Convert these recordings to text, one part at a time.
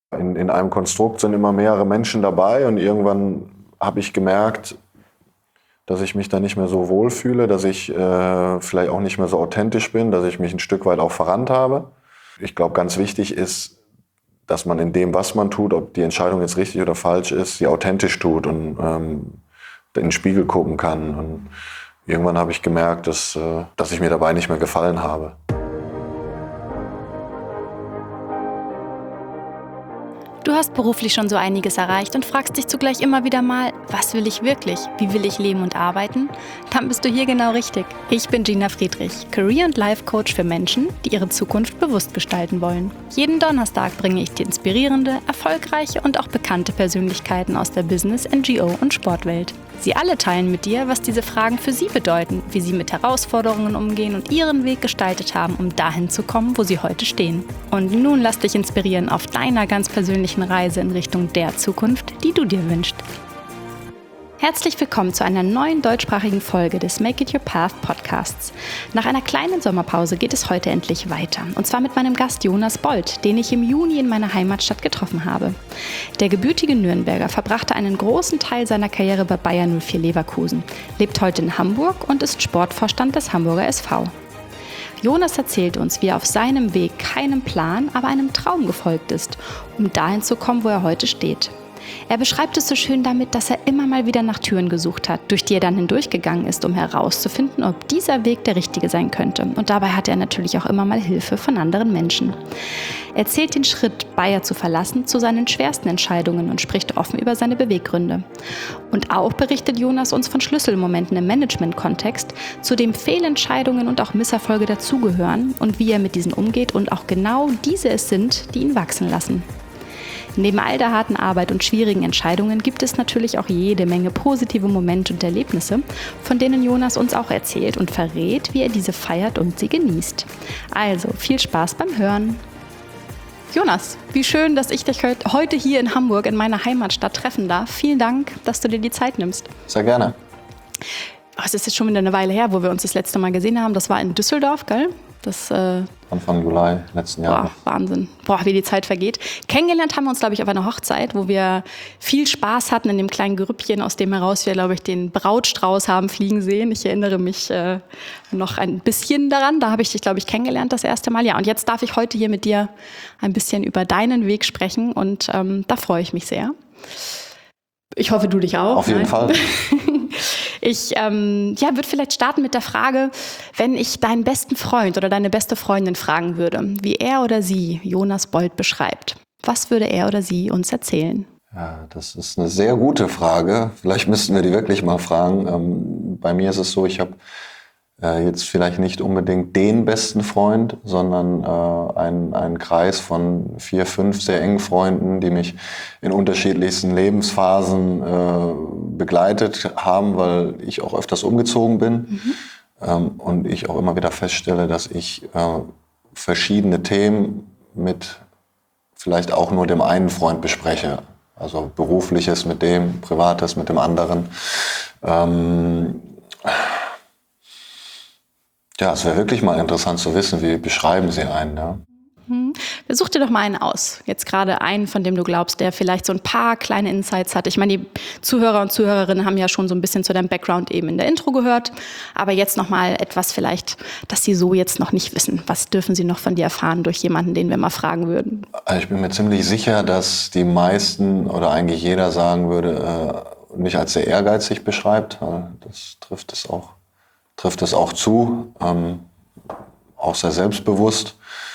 In einem Konstrukt sind immer mehrere Menschen dabei und irgendwann habe ich gemerkt, dass ich mich da nicht mehr so wohlfühle, dass ich vielleicht auch nicht mehr so authentisch bin, dass ich mich ein Stück weit auch verrannt habe. Ich glaube, ganz wichtig ist, dass man in dem, was man tut, ob die Entscheidung jetzt richtig oder falsch ist, sie authentisch tut und in den Spiegel gucken kann. Und irgendwann habe ich gemerkt, dass ich mir dabei nicht mehr gefallen habe. Du hast beruflich schon so einiges erreicht und fragst dich zugleich immer wieder mal, was will ich wirklich? Wie will ich leben und arbeiten? Dann bist du hier genau richtig. Ich bin Gina Friedrich, Career- und Life-Coach für Menschen, die ihre Zukunft bewusst gestalten wollen. Jeden Donnerstag bringe ich dir inspirierende, erfolgreiche und auch bekannte Persönlichkeiten aus der Business-, NGO- und Sportwelt. Sie alle teilen mit dir, was diese Fragen für sie bedeuten, wie sie mit Herausforderungen umgehen und ihren Weg gestaltet haben, um dahin zu kommen, wo sie heute stehen. Und nun lass dich inspirieren auf deiner ganz persönlichen Reise in Richtung der Zukunft, die du dir wünschst. Herzlich willkommen zu einer neuen deutschsprachigen Folge des Make It Your Path Podcasts. Nach einer kleinen Sommerpause geht es heute endlich weiter. Und zwar mit meinem Gast Jonas Bold, den ich im Juni in meiner Heimatstadt getroffen habe. Der gebürtige Nürnberger verbrachte einen großen Teil seiner Karriere bei Bayer 04 Leverkusen, lebt heute in Hamburg und ist Sportvorstand des Hamburger SV. Jonas erzählt uns, wie er auf seinem Weg keinem Plan, aber einem Traum gefolgt ist, um dahin zu kommen, wo er heute steht. Er beschreibt es so schön damit, dass er immer mal wieder nach Türen gesucht hat, durch die er dann hindurchgegangen ist, um herauszufinden, ob dieser Weg der richtige sein könnte. Und dabei hatte er natürlich auch immer mal Hilfe von anderen Menschen. Er zählt den Schritt, Bayer zu verlassen, zu seinen schwersten Entscheidungen und spricht offen über seine Beweggründe. Und auch berichtet Jonas uns von Schlüsselmomenten im Management-Kontext, zu dem Fehlentscheidungen und auch Misserfolge dazugehören und wie er mit diesen umgeht und auch genau diese es sind, die ihn wachsen lassen. Neben all der harten Arbeit und schwierigen Entscheidungen gibt es natürlich auch jede Menge positive Momente und Erlebnisse, von denen Jonas uns auch erzählt und verrät, wie er diese feiert und sie genießt. Also viel Spaß beim Hören. Jonas, wie schön, dass ich dich heute hier in Hamburg in meiner Heimatstadt treffen darf. Vielen Dank, dass du dir die Zeit nimmst. Sehr gerne. Es ist jetzt schon wieder eine Weile her, wo wir uns das letzte Mal gesehen haben. Das war in Düsseldorf, gell? Anfang Juli letzten Jahres. Wahnsinn. Wie die Zeit vergeht. Kennengelernt haben wir uns, glaube ich, auf einer Hochzeit, wo wir viel Spaß hatten in dem kleinen Grüppchen, aus dem heraus wir, glaube ich, den Brautstrauß haben fliegen sehen. Ich erinnere mich noch ein bisschen daran. Da habe ich dich, glaube ich, kennengelernt das erste Mal. Ja, und jetzt darf ich heute hier mit dir ein bisschen über deinen Weg sprechen und da freue ich mich sehr. Ich hoffe, du dich auch. Auf jeden Fall. Ich würde vielleicht starten mit der Frage, wenn ich deinen besten Freund oder deine beste Freundin fragen würde, wie er oder sie Jonas Bold beschreibt. Was würde er oder sie uns erzählen? Ja, das ist eine sehr gute Frage. Vielleicht müssten wir die wirklich mal fragen. Bei mir ist es so, ich habe jetzt vielleicht nicht unbedingt den besten Freund, sondern einen Kreis von 4, 5 sehr engen Freunden, die mich in unterschiedlichsten Lebensphasen begleitet haben, weil ich auch öfters umgezogen bin. Und ich auch immer wieder feststelle, dass ich verschiedene Themen mit vielleicht auch nur dem einen Freund bespreche. Also Berufliches mit dem, Privates mit dem anderen. Ja, es wäre wirklich mal interessant zu wissen, wie beschreiben Sie einen, ja? Such dir doch mal einen aus. Jetzt gerade einen, von dem du glaubst, der vielleicht so ein paar kleine Insights hat. Ich meine, die Zuhörer und Zuhörerinnen haben ja schon so ein bisschen zu deinem Background eben in der Intro gehört. Aber jetzt noch mal etwas vielleicht, das sie so jetzt noch nicht wissen. Was dürfen sie noch von dir erfahren durch jemanden, den wir mal fragen würden? Ich bin mir ziemlich sicher, dass die meisten oder eigentlich jeder sagen würde, mich als sehr ehrgeizig beschreibt. Das trifft es auch zu. Auch sehr selbstbewusst.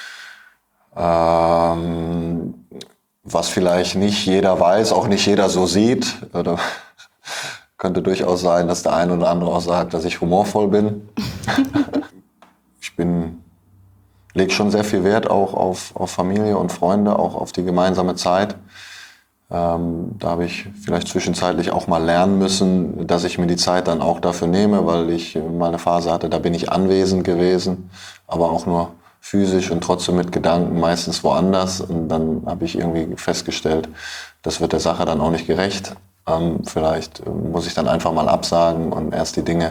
Was vielleicht nicht jeder weiß, auch nicht jeder so sieht. Oder könnte durchaus sein, dass der eine oder andere auch sagt, dass ich humorvoll bin. Ich lege schon sehr viel Wert auch auf Familie und Freunde, auch auf die gemeinsame Zeit. Da habe ich vielleicht zwischenzeitlich auch mal lernen müssen, dass ich mir die Zeit dann auch dafür nehme, weil ich mal eine Phase hatte, da bin ich anwesend gewesen, aber auch nur physisch und trotzdem mit Gedanken meistens woanders. Und dann habe ich irgendwie festgestellt, das wird der Sache dann auch nicht gerecht. Vielleicht muss ich dann einfach mal absagen und erst die Dinge,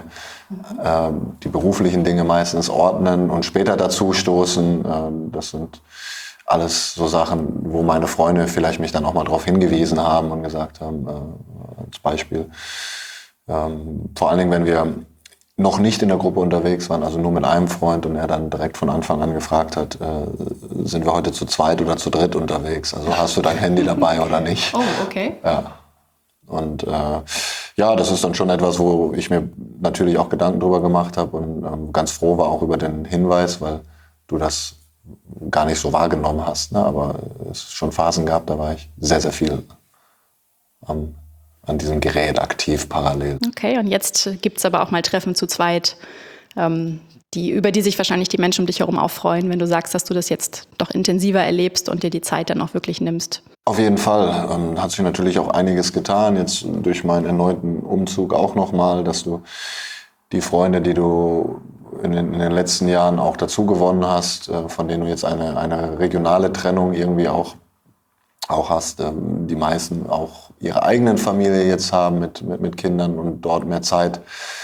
die beruflichen Dinge meistens ordnen und später dazu stoßen. Das sind alles so Sachen, wo meine Freunde vielleicht mich dann auch mal darauf hingewiesen haben und gesagt haben, als Beispiel, vor allen Dingen, wenn wir noch nicht in der Gruppe unterwegs waren, also nur mit einem Freund und er dann direkt von Anfang an gefragt hat, sind wir heute zu zweit oder zu dritt unterwegs? Also hast du dein Handy dabei oder nicht? Oh, okay. Ja. Und ja, das ist dann schon etwas, wo ich mir natürlich auch Gedanken drüber gemacht habe und ganz froh war auch über den Hinweis, weil du das gar nicht so wahrgenommen hast. Ne? Aber es schon Phasen gab, da war ich sehr, sehr viel an diesem Gerät aktiv parallel. Okay, und jetzt gibt es aber auch mal Treffen zu zweit, über die sich wahrscheinlich die Menschen um dich herum auch freuen, wenn du sagst, dass du das jetzt doch intensiver erlebst und dir die Zeit dann auch wirklich nimmst. Auf jeden Fall. Hat sich natürlich auch einiges getan, jetzt durch meinen erneuten Umzug auch nochmal, dass du die Freunde, die du in den letzten Jahren auch dazu gewonnen hast, von denen du jetzt eine regionale Trennung irgendwie auch hast, die meisten auch ihre eigenen Familie jetzt haben mit Kindern und dort mehr Zeit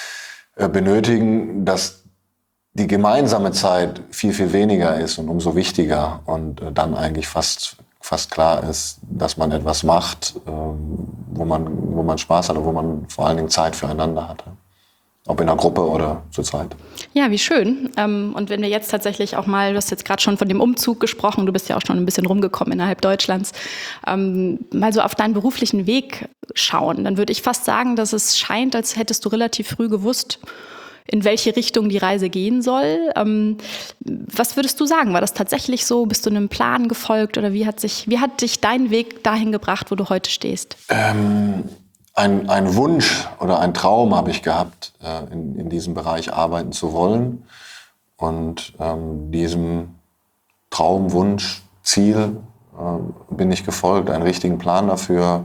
benötigen, dass die gemeinsame Zeit viel, viel weniger ist und umso wichtiger und dann eigentlich fast klar ist, dass man etwas macht, wo man Spaß hat und wo man vor allen Dingen Zeit füreinander hat. Ob in der Gruppe oder zu zweit. Ja, wie schön. Und wenn wir jetzt tatsächlich auch mal, du hast jetzt gerade schon von dem Umzug gesprochen, du bist ja auch schon ein bisschen rumgekommen innerhalb Deutschlands, mal so auf deinen beruflichen Weg schauen, dann würde ich fast sagen, dass es scheint, als hättest du relativ früh gewusst, in welche Richtung die Reise gehen soll. Was würdest du sagen? War das tatsächlich so? Bist du einem Plan gefolgt oder wie hat dich dein Weg dahin gebracht, wo du heute stehst? Ein Wunsch oder ein Traum habe ich gehabt, in diesem Bereich arbeiten zu wollen. Und diesem Traum, Wunsch, Ziel bin ich gefolgt. Einen richtigen Plan dafür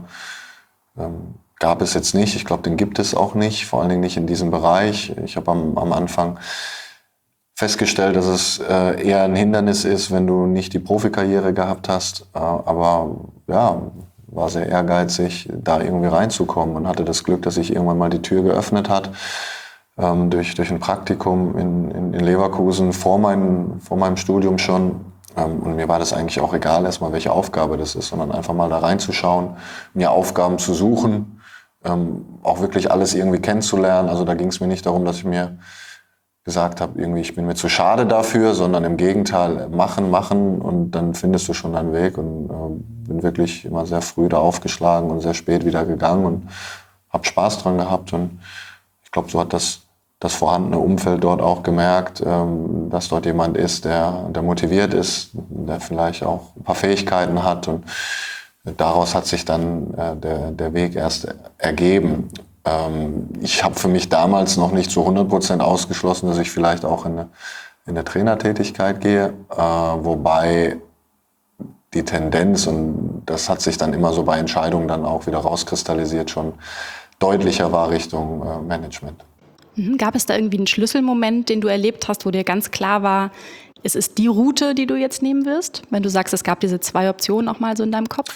gab es jetzt nicht. Ich glaube, den gibt es auch nicht, vor allen Dingen nicht in diesem Bereich. Ich habe am Anfang festgestellt, dass es eher ein Hindernis ist, wenn du nicht die Profikarriere gehabt hast. Aber ja, war sehr ehrgeizig, da irgendwie reinzukommen und hatte das Glück, dass sich irgendwann mal die Tür geöffnet hat durch ein Praktikum in Leverkusen vor meinem Studium schon. Und mir war das eigentlich auch egal, erstmal welche Aufgabe das ist, sondern einfach mal da reinzuschauen, mir Aufgaben zu suchen, auch wirklich alles irgendwie kennenzulernen. Also da ging es mir nicht darum, dass ich mir gesagt habe, irgendwie ich bin mir zu schade dafür, sondern im Gegenteil, machen und dann findest du schon deinen Weg und bin wirklich immer sehr früh da aufgeschlagen und sehr spät wieder gegangen und habe Spaß dran gehabt und ich glaube, so hat das vorhandene Umfeld dort auch gemerkt, dass dort jemand ist, der motiviert ist, der vielleicht auch ein paar Fähigkeiten hat und daraus hat sich dann der Weg erst ergeben. Ich habe für mich damals noch nicht zu 100% ausgeschlossen, dass ich vielleicht auch in eine Trainertätigkeit gehe, wobei die Tendenz, und das hat sich dann immer so bei Entscheidungen dann auch wieder rauskristallisiert, schon deutlicher war Richtung Management. Gab es da irgendwie einen Schlüsselmoment, den du erlebt hast, wo dir ganz klar war, es ist die Route, die du jetzt nehmen wirst? Wenn du sagst, es gab diese 2 Optionen auch mal so in deinem Kopf?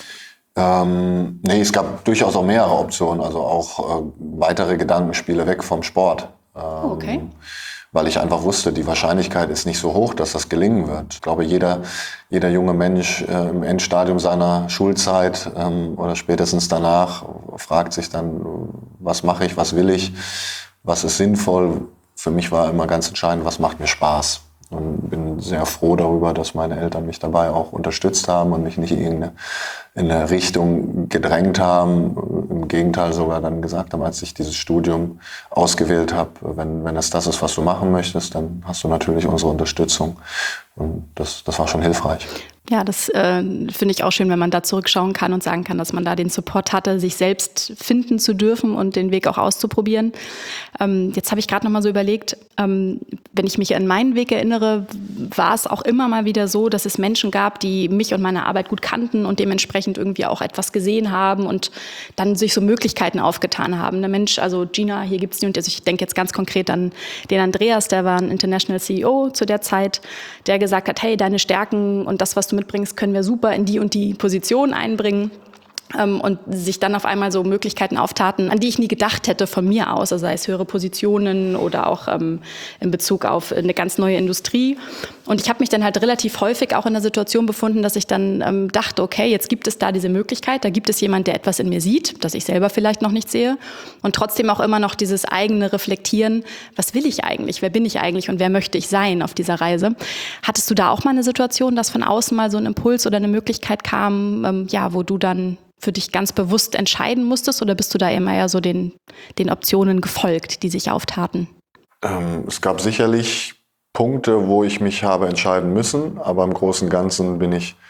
Nee, es gab durchaus auch mehrere Optionen, also auch weitere Gedankenspiele weg vom Sport. Okay. Weil ich einfach wusste, die Wahrscheinlichkeit ist nicht so hoch, dass das gelingen wird. Ich glaube, jeder junge Mensch im Endstadium seiner Schulzeit oder spätestens danach fragt sich dann, was mache ich, was will ich, was ist sinnvoll. Für mich war immer ganz entscheidend, was macht mir Spaß. Und bin sehr froh darüber, dass meine Eltern mich dabei auch unterstützt haben und mich nicht in eine Richtung gedrängt haben. Im Gegenteil sogar dann gesagt haben, als ich dieses Studium ausgewählt habe, wenn es das ist, was du machen möchtest, dann hast du natürlich unsere Unterstützung. Und das war schon hilfreich. Ja, das finde ich auch schön, wenn man da zurückschauen kann und sagen kann, dass man da den Support hatte, sich selbst finden zu dürfen und den Weg auch auszuprobieren. Jetzt habe ich gerade noch mal so überlegt, wenn ich mich an meinen Weg erinnere, war es auch immer mal wieder so, dass es Menschen gab, die mich und meine Arbeit gut kannten und dementsprechend irgendwie auch etwas gesehen haben und dann sich so Möglichkeiten aufgetan haben. Der Mensch, also Gina, hier gibt's die, und ich denke jetzt ganz konkret an den Andreas, der war ein International CEO zu der Zeit, der gesagt hat, hey, deine Stärken und das, was du mitbringst, können wir super in die und die Position einbringen. Und sich dann auf einmal so Möglichkeiten auftaten, an die ich nie gedacht hätte von mir aus, also sei es höhere Positionen oder auch in Bezug auf eine ganz neue Industrie. Und ich habe mich dann halt relativ häufig auch in der Situation befunden, dass ich dann dachte, okay, jetzt gibt es da diese Möglichkeit, da gibt es jemand, der etwas in mir sieht, das ich selber vielleicht noch nicht sehe. Und trotzdem auch immer noch dieses eigene Reflektieren, was will ich eigentlich, wer bin ich eigentlich und wer möchte ich sein auf dieser Reise. Hattest du da auch mal eine Situation, dass von außen mal so ein Impuls oder eine Möglichkeit kam, wo du dann für dich ganz bewusst entscheiden musstest, oder bist du da immer eher so den Optionen gefolgt, die sich auftaten? Es gab sicherlich Punkte, wo ich mich habe entscheiden müssen, aber im Großen und Ganzen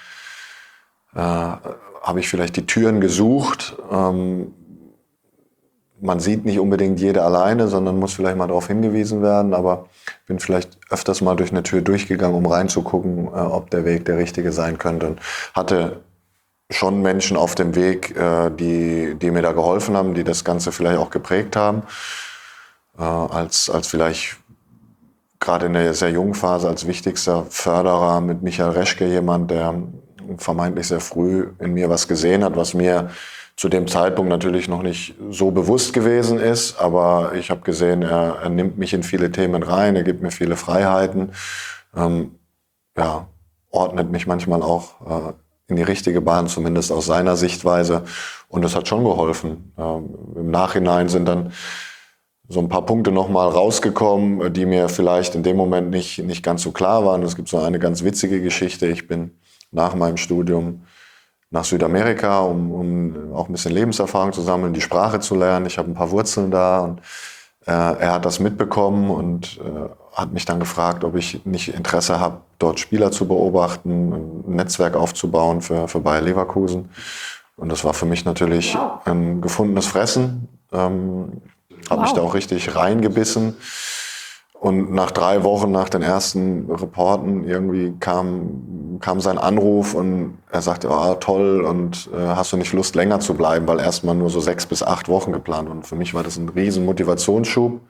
habe ich vielleicht die Türen gesucht. Man sieht nicht unbedingt jede alleine, sondern muss vielleicht mal darauf hingewiesen werden, aber bin vielleicht öfters mal durch eine Tür durchgegangen, um reinzugucken, ob der Weg der richtige sein könnte. Und hatte schon Menschen auf dem Weg, die mir da geholfen haben, die das Ganze vielleicht auch geprägt haben. Als vielleicht gerade in der sehr jungen Phase als wichtigster Förderer mit Michael Reschke jemand, der vermeintlich sehr früh in mir was gesehen hat, was mir zu dem Zeitpunkt natürlich noch nicht so bewusst gewesen ist. Aber ich habe gesehen, er nimmt mich in viele Themen rein, er gibt mir viele Freiheiten, ordnet mich manchmal auch in die richtige Bahn, zumindest aus seiner Sichtweise. Und das hat schon geholfen. Im Nachhinein sind dann so ein paar Punkte nochmal rausgekommen, die mir vielleicht in dem Moment nicht ganz so klar waren. Es gibt so eine ganz witzige Geschichte. Ich bin nach meinem Studium nach Südamerika, um auch ein bisschen Lebenserfahrung zu sammeln, die Sprache zu lernen. Ich habe ein paar Wurzeln da und er hat das mitbekommen und hat mich dann gefragt, ob ich nicht Interesse habe, dort Spieler zu beobachten, ein Netzwerk aufzubauen für Bayer Leverkusen. Und das war für mich natürlich ein gefundenes Fressen. Habe mich da auch richtig reingebissen. Und nach 3 Wochen nach den ersten Reporten irgendwie kam sein Anruf und er sagte, toll, und hast du nicht Lust, länger zu bleiben, weil erstmal nur so 6 bis 8 Wochen geplant. Und für mich war das ein riesen Motivationsschub.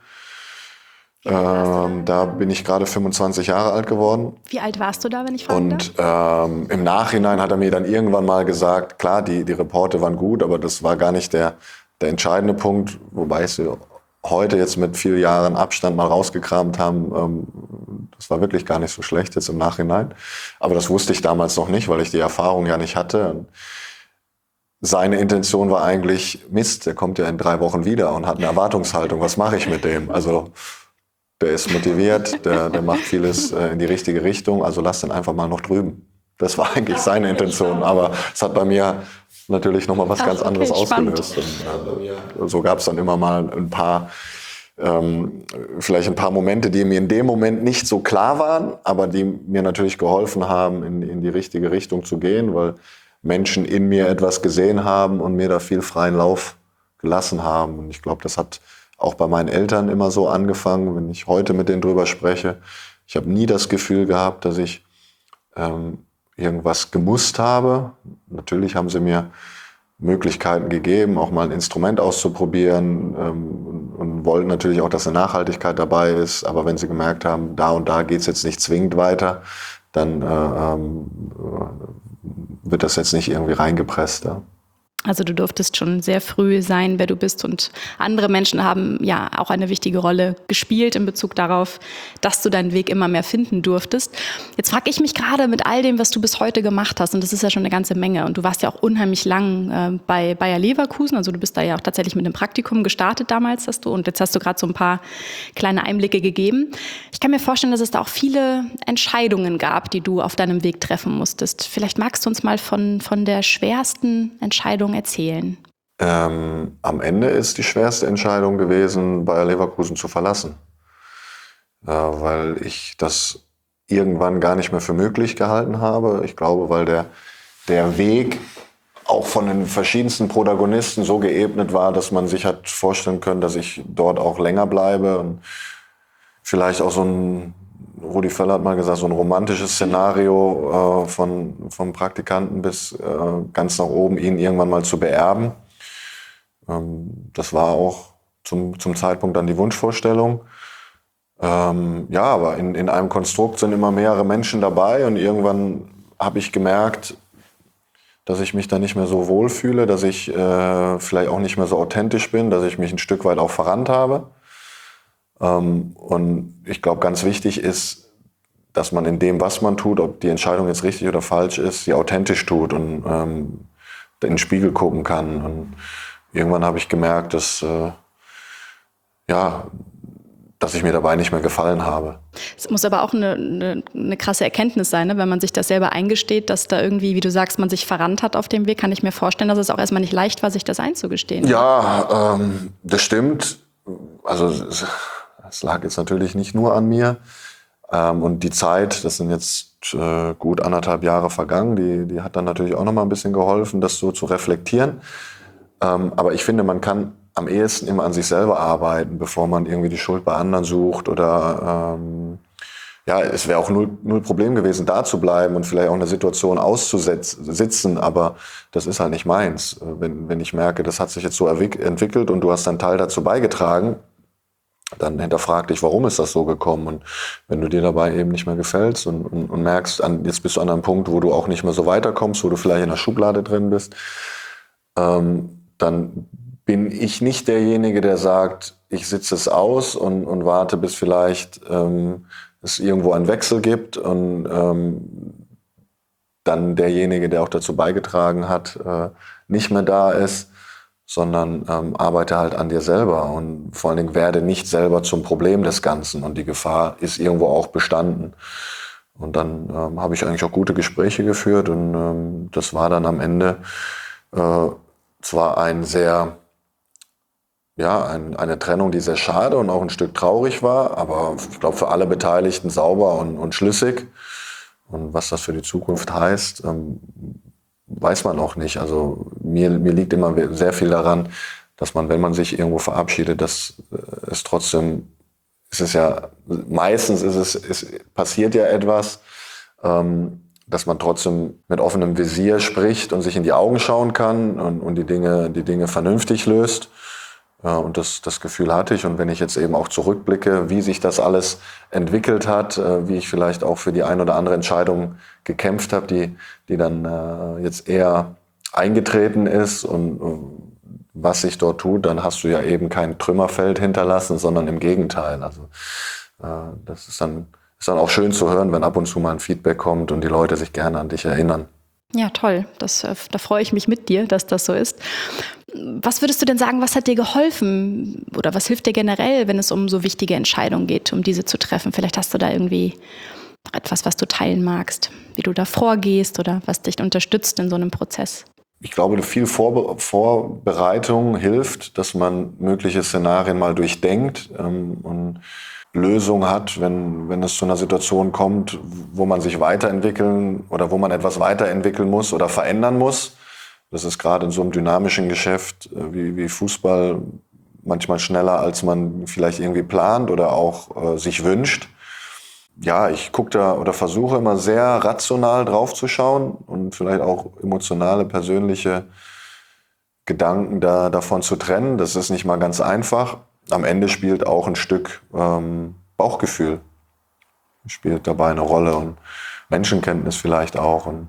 Da bin ich gerade 25 Jahre alt geworden. Wie alt warst du da, wenn ich fragen darf? Und im Nachhinein hat er mir dann irgendwann mal gesagt, klar, die Reporte waren gut, aber das war gar nicht der entscheidende Punkt, wobei ich sie heute jetzt mit 4 Jahren Abstand mal rausgekramt haben. Das war wirklich gar nicht so schlecht jetzt im Nachhinein. Aber das wusste ich damals noch nicht, weil ich die Erfahrung ja nicht hatte. Und seine Intention war eigentlich, Mist, der kommt ja in 3 Wochen wieder und hat eine Erwartungshaltung. Was mache ich mit dem? Also der ist motiviert, der macht vieles in die richtige Richtung. Also lass den einfach mal noch drüben. Das war eigentlich seine Intention. Aber es hat bei mir natürlich nochmal was ganz anderes ausgelöst. Und, so gab es dann immer mal vielleicht ein paar Momente, die mir in dem Moment nicht so klar waren, aber die mir natürlich geholfen haben, in die richtige Richtung zu gehen, weil Menschen in mir etwas gesehen haben und mir da viel freien Lauf gelassen haben. Und ich glaube, das hat auch bei meinen Eltern immer so angefangen, wenn ich heute mit denen drüber spreche. Ich habe nie das Gefühl gehabt, dass ich irgendwas gemusst habe. Natürlich haben sie mir Möglichkeiten gegeben, auch mal ein Instrument auszuprobieren und wollten natürlich auch, dass eine Nachhaltigkeit dabei ist. Aber wenn sie gemerkt haben, da und da geht es jetzt nicht zwingend weiter, dann wird das jetzt nicht irgendwie reingepresst. Ja. Also du durftest schon sehr früh sein, wer du bist, und andere Menschen haben ja auch eine wichtige Rolle gespielt in Bezug darauf, dass du deinen Weg immer mehr finden durftest. Jetzt frage ich mich gerade mit all dem, was du bis heute gemacht hast, und das ist ja schon eine ganze Menge, und du warst ja auch unheimlich lang bei Bayer Leverkusen, also du bist da ja auch tatsächlich mit einem Praktikum gestartet damals, und jetzt hast du gerade so ein paar kleine Einblicke gegeben. Ich kann mir vorstellen, dass es da auch viele Entscheidungen gab, die du auf deinem Weg treffen musstest. Vielleicht magst du uns mal von der schwersten Entscheidung erzählen? Am Ende ist die schwerste Entscheidung gewesen, Bayer Leverkusen zu verlassen. Weil ich das irgendwann gar nicht mehr für möglich gehalten habe. Ich glaube, weil der Weg auch von den verschiedensten Protagonisten so geebnet war, dass man sich hat vorstellen können, dass ich dort auch länger bleibe. Und vielleicht auch Rudi Völler hat mal gesagt, so ein romantisches Szenario vom Praktikanten bis ganz nach oben, ihn irgendwann mal zu beerben. Das war auch zum Zeitpunkt dann die Wunschvorstellung. Aber in einem Konstrukt sind immer mehrere Menschen dabei und irgendwann habe ich gemerkt, dass ich mich da nicht mehr so wohlfühle, dass ich vielleicht auch nicht mehr so authentisch bin, dass ich mich ein Stück weit auch verrannt habe. Und ich glaube, ganz wichtig ist, dass man in dem, was man tut, ob die Entscheidung jetzt richtig oder falsch ist, sie authentisch tut und in den Spiegel gucken kann. Und irgendwann habe ich gemerkt, dass ich mir dabei nicht mehr gefallen habe. Es muss aber auch eine krasse Erkenntnis sein, ne? Wenn man sich das selber eingesteht, dass da irgendwie, wie du sagst, man sich verrannt hat auf dem Weg, kann ich mir vorstellen, dass es auch erstmal nicht leicht war, sich das einzugestehen. Ja, das stimmt. Also es lag jetzt natürlich nicht nur an mir. Und die Zeit, das sind jetzt gut 1,5 Jahre vergangen, die hat dann natürlich auch noch mal ein bisschen geholfen, das so zu reflektieren. Aber ich finde, man kann am ehesten immer an sich selber arbeiten, bevor man irgendwie die Schuld bei anderen sucht oder es wäre auch null Problem gewesen, da zu bleiben und vielleicht auch eine Situation auszusitzen, aber das ist halt nicht meins. Wenn ich merke, das hat sich jetzt so entwickelt und du hast einen Teil dazu beigetragen, dann hinterfrag dich, warum ist das so gekommen? Und wenn du dir dabei eben nicht mehr gefällst und merkst, jetzt bist du an einem Punkt, wo du auch nicht mehr so weiterkommst, wo du vielleicht in der Schublade drin bist, dann bin ich nicht derjenige, der sagt, ich sitze es aus und warte, bis vielleicht es irgendwo einen Wechsel gibt und dann derjenige, der auch dazu beigetragen hat, nicht mehr da ist, sondern arbeite halt an dir selber und vor allen Dingen werde nicht selber zum Problem des Ganzen und die Gefahr ist irgendwo auch bestanden. Und dann habe ich eigentlich auch gute Gespräche geführt und das war dann am Ende zwar eine Trennung, die sehr schade und auch ein Stück traurig war, aber ich glaube für alle Beteiligten sauber und schlüssig. Und was das für die Zukunft heißt, weiß man auch nicht. Also mir liegt immer sehr viel daran, dass man, wenn man sich irgendwo verabschiedet, dass es trotzdem, passiert ja etwas, dass man trotzdem mit offenem Visier spricht und sich in die Augen schauen kann und die Dinge vernünftig löst. Und das Gefühl hatte ich. Und wenn ich jetzt eben auch zurückblicke, wie sich das alles entwickelt hat, wie ich vielleicht auch für die ein oder andere Entscheidung gekämpft habe, die dann jetzt eher eingetreten ist und was sich dort tut, dann hast du ja eben kein Trümmerfeld hinterlassen, sondern im Gegenteil. Also das ist dann auch schön zu hören, wenn ab und zu mal ein Feedback kommt und die Leute sich gerne an dich erinnern. Ja, toll. Da freue ich mich mit dir, dass das so ist. Was würdest du denn sagen, was hat dir geholfen oder was hilft dir generell, wenn es um so wichtige Entscheidungen geht, um diese zu treffen? Vielleicht hast du da irgendwie etwas, was du teilen magst, wie du da vorgehst oder was dich unterstützt in so einem Prozess. Ich glaube, viel Vorbereitung hilft, dass man mögliche Szenarien mal durchdenkt und Lösung hat, wenn es zu einer Situation kommt, wo man sich weiterentwickeln oder wo man etwas weiterentwickeln muss oder verändern muss. Das ist gerade in so einem dynamischen Geschäft wie Fußball manchmal schneller, als man vielleicht irgendwie plant oder auch sich wünscht. Ja, ich gucke da oder versuche immer sehr rational drauf zu schauen und vielleicht auch emotionale, persönliche Gedanken davon zu trennen. Das ist nicht mal ganz einfach. Am Ende spielt auch ein Stück Bauchgefühl spielt dabei eine Rolle und Menschenkenntnis vielleicht auch. Und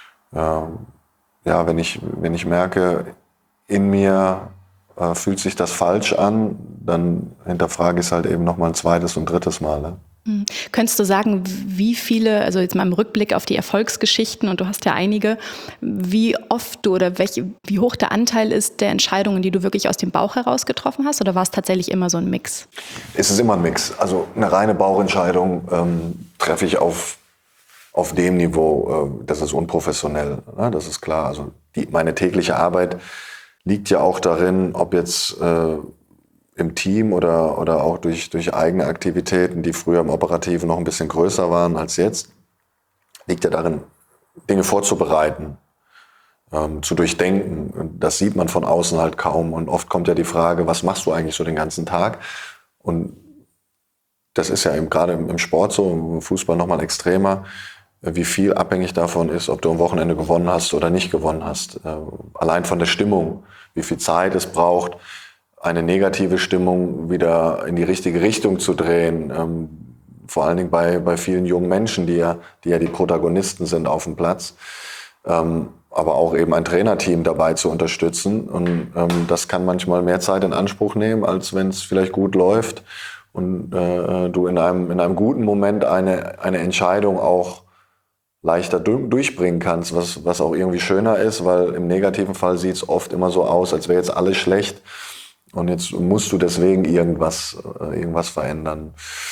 wenn ich merke, in mir fühlt sich das falsch an, dann hinterfrage ich es halt eben noch mal ein zweites und drittes Mal. Ne? Könntest du sagen, wie viele, also jetzt mal im Rückblick auf die Erfolgsgeschichten, und du hast ja einige, wie oft du oder wie hoch der Anteil ist der Entscheidungen, die du wirklich aus dem Bauch heraus getroffen hast, oder war es tatsächlich immer so ein Mix? Es ist immer ein Mix. Also eine reine Bauchentscheidung treffe ich auf dem Niveau, das ist unprofessionell, ne? Das ist klar. Also meine tägliche Arbeit liegt ja auch darin, ob jetzt im Team oder auch durch eigene Aktivitäten, die früher im Operativen noch ein bisschen größer waren als jetzt, liegt ja darin, Dinge vorzubereiten, zu durchdenken. Und das sieht man von außen halt kaum. Und oft kommt ja die Frage, was machst du eigentlich so den ganzen Tag? Und das ist ja eben gerade im Sport so, im Fußball nochmal extremer, wie viel abhängig davon ist, ob du am Wochenende gewonnen hast oder nicht gewonnen hast. Allein von der Stimmung, wie viel Zeit es braucht, eine negative Stimmung wieder in die richtige Richtung zu drehen. Vor allen Dingen bei vielen jungen Menschen, die ja die Protagonisten sind auf dem Platz. aber auch eben ein Trainerteam dabei zu unterstützen. Und das kann manchmal mehr Zeit in Anspruch nehmen, als wenn es vielleicht gut läuft und du in einem guten Moment eine Entscheidung auch leichter durchbringen kannst, was auch irgendwie schöner ist, weil im negativen Fall sieht es oft immer so aus, als wäre jetzt alles schlecht und jetzt musst du deswegen irgendwas verändern.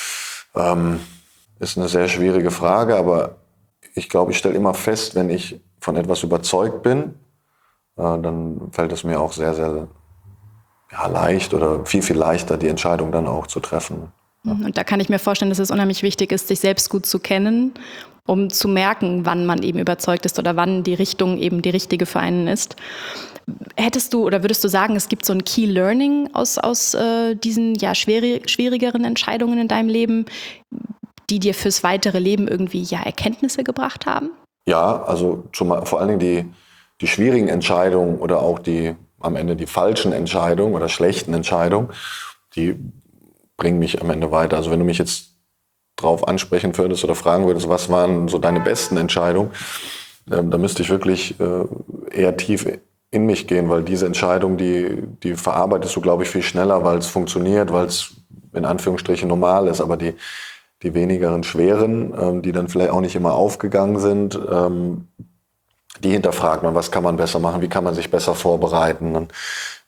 Ist eine sehr schwierige Frage, aber ich glaube, ich stelle immer fest, wenn ich von etwas überzeugt bin, dann fällt es mir auch sehr, sehr leicht oder viel, viel leichter, die Entscheidung dann auch zu treffen. Und da kann ich mir vorstellen, dass es unheimlich wichtig ist, sich selbst gut zu kennen, um zu merken, wann man eben überzeugt ist oder wann die Richtung eben die richtige für einen ist. Hättest du oder würdest du sagen, es gibt so ein Key Learning aus diesen schwierigeren Entscheidungen in deinem Leben, die dir fürs weitere Leben irgendwie Erkenntnisse gebracht haben? Ja, also vor allen Dingen die schwierigen Entscheidungen oder auch am Ende die falschen Entscheidungen oder schlechten Entscheidungen, die bringen mich am Ende weiter. Also wenn du mich jetzt drauf ansprechen würdest oder fragen würdest, was waren so deine besten Entscheidungen, da müsste ich wirklich eher tief in mich gehen, weil diese Entscheidung, die verarbeitest du, glaube ich, viel schneller, weil es funktioniert, weil es in Anführungsstrichen normal ist, aber die wenigeren schweren, die dann vielleicht auch nicht immer aufgegangen sind, die hinterfragt man, was kann man besser machen, wie kann man sich besser vorbereiten. Und,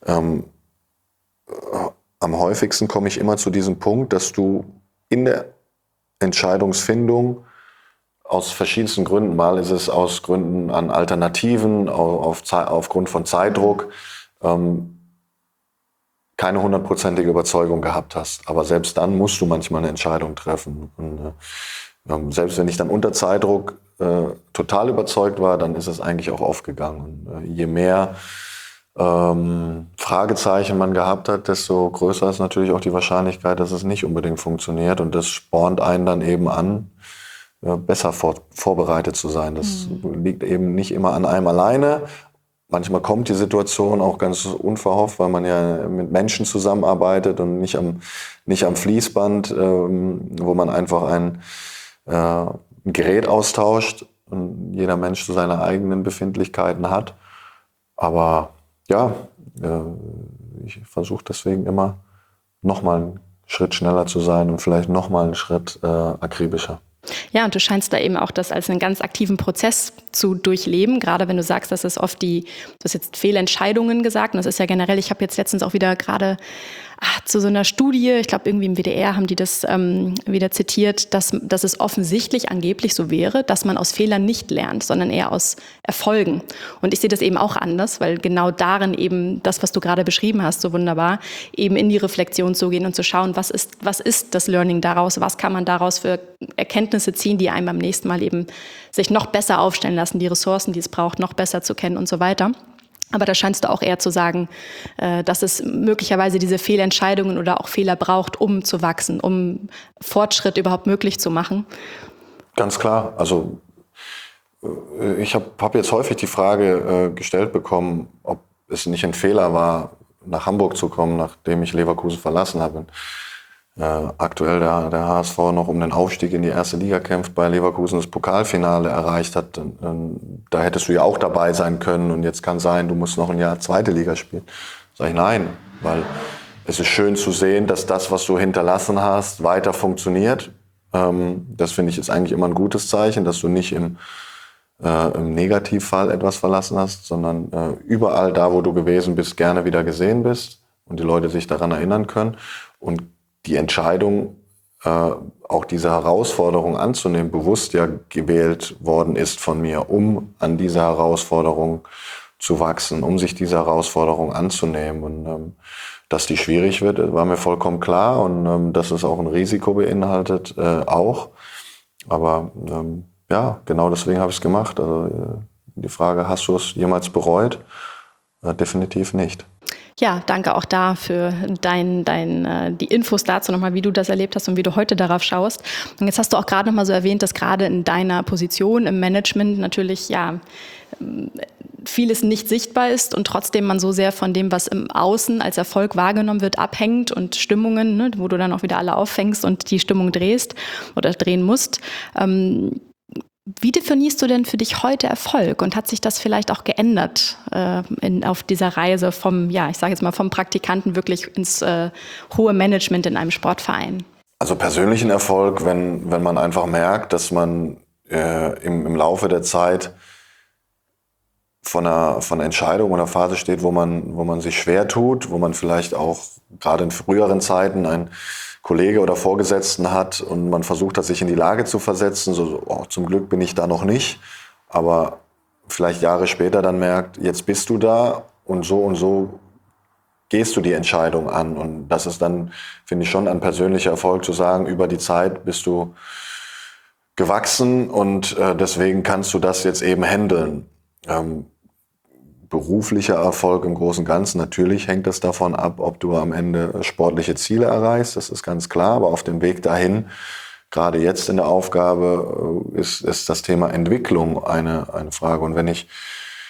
am häufigsten komme ich immer zu diesem Punkt, dass du in der Entscheidungsfindung aus verschiedensten Gründen, mal ist es aus Gründen an Alternativen, aufgrund von Zeitdruck, keine 100%ige Überzeugung gehabt hast. Aber selbst dann musst du manchmal eine Entscheidung treffen. Und, selbst wenn ich dann unter Zeitdruck total überzeugt war, dann ist es eigentlich auch aufgegangen. Und, je mehr Fragezeichen man gehabt hat, desto größer ist natürlich auch die Wahrscheinlichkeit, dass es nicht unbedingt funktioniert. Und das spornt einen dann eben an, besser vorbereitet zu sein. Das liegt eben nicht immer an einem alleine. Manchmal kommt die Situation auch ganz unverhofft, weil man ja mit Menschen zusammenarbeitet und nicht am Fließband, wo man einfach ein Gerät austauscht und jeder Mensch so seine eigenen Befindlichkeiten hat. Aber ja, ich versuche deswegen immer nochmal einen Schritt schneller zu sein und vielleicht nochmal einen Schritt akribischer. Ja, und du scheinst da eben auch das als einen ganz aktiven Prozess zu durchleben, gerade wenn du sagst, dass es oft du hast jetzt Fehlentscheidungen gesagt, und das ist ja generell, ich habe jetzt letztens auch wieder gerade zu so einer Studie, ich glaube irgendwie im WDR haben die das wieder zitiert, dass es offensichtlich angeblich so wäre, dass man aus Fehlern nicht lernt, sondern eher aus Erfolgen. Und ich sehe das eben auch anders, weil genau darin eben das, was du gerade beschrieben hast, so wunderbar, eben in die Reflexion zu gehen und zu schauen, was ist das Learning daraus, was kann man daraus für Erkenntnisse ziehen, die einem beim nächsten Mal eben sich noch besser aufstellen lassen, die Ressourcen, die es braucht, noch besser zu kennen und so weiter. Aber da scheinst du auch eher zu sagen, dass es möglicherweise diese Fehlentscheidungen oder auch Fehler braucht, um zu wachsen, um Fortschritt überhaupt möglich zu machen. Ganz klar. Also ich hab jetzt häufig die Frage gestellt bekommen, ob es nicht ein Fehler war, nach Hamburg zu kommen, nachdem ich Leverkusen verlassen habe. Aktuell der HSV noch um den Aufstieg in die erste Liga kämpft, bei Leverkusen das Pokalfinale erreicht hat. Da hättest du ja auch dabei sein können und jetzt kann sein, du musst noch ein Jahr zweite Liga spielen. Sag ich nein, weil es ist schön zu sehen, dass das, was du hinterlassen hast, weiter funktioniert. Das finde ich ist eigentlich immer ein gutes Zeichen, dass du nicht im Negativfall etwas verlassen hast, sondern überall da, wo du gewesen bist, gerne wieder gesehen bist und die Leute sich daran erinnern können. Und die Entscheidung, auch diese Herausforderung anzunehmen, bewusst ja gewählt worden ist von mir, um an dieser Herausforderung zu wachsen, um sich dieser Herausforderung anzunehmen. Und dass die schwierig wird, war mir vollkommen klar. Und dass es auch ein Risiko beinhaltet, auch. Aber ja, genau deswegen habe ich es gemacht. Also die Frage, hast du es jemals bereut? Definitiv nicht. Ja, danke auch da für die Infos dazu nochmal, wie du das erlebt hast und wie du heute darauf schaust. Und jetzt hast du auch gerade nochmal so erwähnt, dass gerade in deiner Position im Management natürlich vieles nicht sichtbar ist und trotzdem man so sehr von dem, was im Außen als Erfolg wahrgenommen wird, abhängt und Stimmungen, ne, wo du dann auch wieder alle auffängst und die Stimmung drehst oder drehen musst. Wie definierst du denn für dich heute Erfolg und hat sich das vielleicht auch geändert auf dieser Reise vom, ich sage jetzt mal vom Praktikanten wirklich ins hohe Management in einem Sportverein? Also persönlichen Erfolg, wenn man einfach merkt, dass man im Laufe der Zeit von einer Entscheidung oder Phase steht, wo man sich schwer tut, wo man vielleicht auch gerade in früheren Zeiten einen Kollege oder Vorgesetzten hat und man versucht hat, sich in die Lage zu versetzen. Zum Glück bin ich da noch nicht, aber vielleicht Jahre später dann merkt, jetzt bist du da und so gehst du die Entscheidung an. Und das ist dann, finde ich, schon ein persönlicher Erfolg zu sagen, über die Zeit bist du gewachsen und deswegen kannst du das jetzt eben handeln. Beruflicher Erfolg im Großen und Ganzen, natürlich hängt das davon ab, ob du am Ende sportliche Ziele erreichst, das ist ganz klar, aber auf dem Weg dahin, gerade jetzt in der Aufgabe, ist das Thema Entwicklung eine Frage. Und wenn ich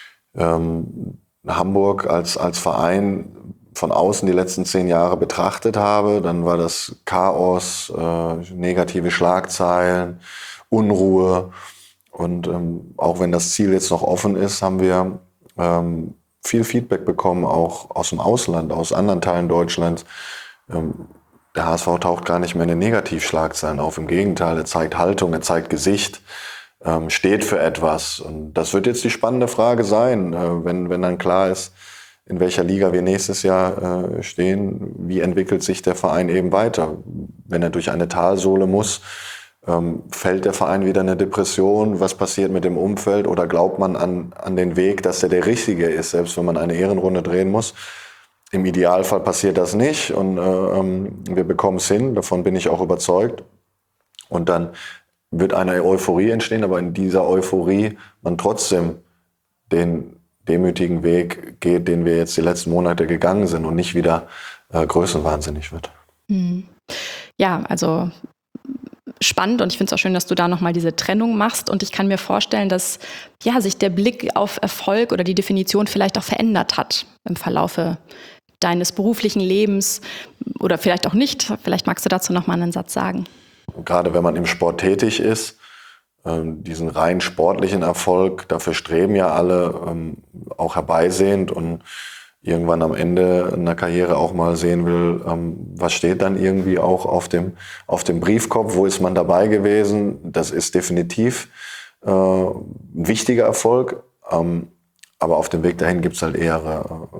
Hamburg als Verein von außen die letzten 10 Jahre betrachtet habe, dann war das Chaos, negative Schlagzeilen, Unruhe. Und auch wenn das Ziel jetzt noch offen ist, haben wir viel Feedback bekommen, auch aus dem Ausland, aus anderen Teilen Deutschlands. Der HSV taucht gar nicht mehr in den Negativschlagzeilen auf. Im Gegenteil, er zeigt Haltung, er zeigt Gesicht, steht für etwas. Und das wird jetzt die spannende Frage sein, wenn dann klar ist, in welcher Liga wir nächstes Jahr stehen, wie entwickelt sich der Verein eben weiter. Wenn er durch eine Talsohle muss, fällt der Verein wieder in eine Depression? Was passiert mit dem Umfeld? Oder glaubt man an den Weg, dass der richtige ist, selbst wenn man eine Ehrenrunde drehen muss? Im Idealfall passiert das nicht und wir bekommen es hin, davon bin ich auch überzeugt. Und dann wird eine Euphorie entstehen, aber in dieser Euphorie man trotzdem den demütigen Weg geht, den wir jetzt die letzten Monate gegangen sind und nicht wieder größenwahnsinnig wird. Ja, also spannend und ich finde es auch schön, dass du da nochmal diese Trennung machst und ich kann mir vorstellen, dass sich der Blick auf Erfolg oder die Definition vielleicht auch verändert hat im Verlaufe deines beruflichen Lebens oder vielleicht auch nicht. Vielleicht magst du dazu nochmal einen Satz sagen. Gerade wenn man im Sport tätig ist, diesen rein sportlichen Erfolg, dafür streben ja alle, auch herbeisehend und irgendwann am Ende einer Karriere auch mal sehen will, was steht dann irgendwie auch auf dem Briefkopf, wo ist man dabei gewesen. Das ist definitiv ein wichtiger Erfolg, aber auf dem Weg dahin gibt es halt eher